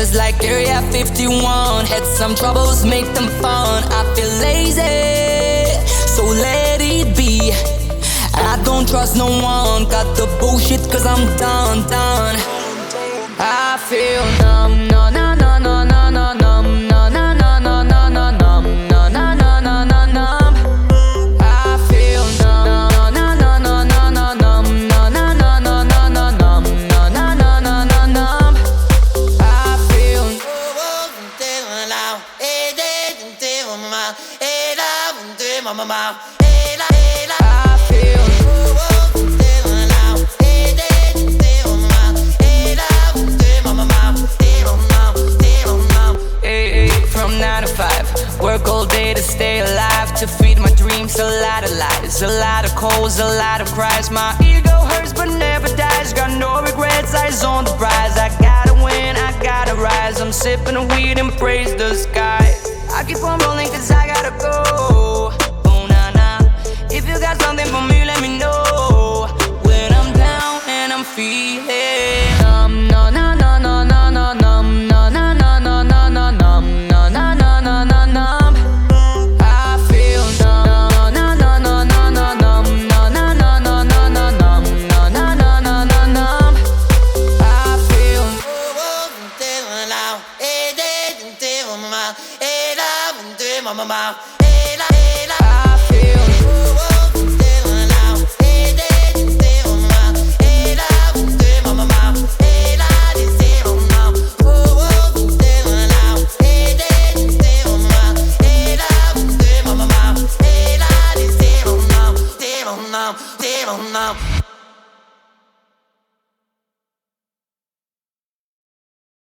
just like Area 51. Had some troubles, make them fun. I feel lazy, so let it be. I don't trust no one, cut the bullshit cause I'm done. I feel numb, no, no, no, no, no, no, numb, no, no, no, no, no, no, numb, no, no, no, no, no, numb. I feel numb, no, no, no, no, no, no, numb, no, no, no, no, no, no, numb, no, no, no, no, no, numb. I feel from 9 to 5, work all day to stay alive, to feed my dreams. A lot of lies, a lot of calls, a lot of cries. My ego hurts but never dies. Got no regrets, eyes on the prize. I gotta win, I gotta rise. I'm sipping a weed and praise the sky. I keep on rolling cause I gotta go. Oh nah nah, if you got something for me, let me know. When I'm down and I'm feeling numb, no no no no no no numb, no no no no no no numb, no no no no no numb. I feel numb, no no no no no numb, no no no no no no numb, no no no no no numb. I feel Now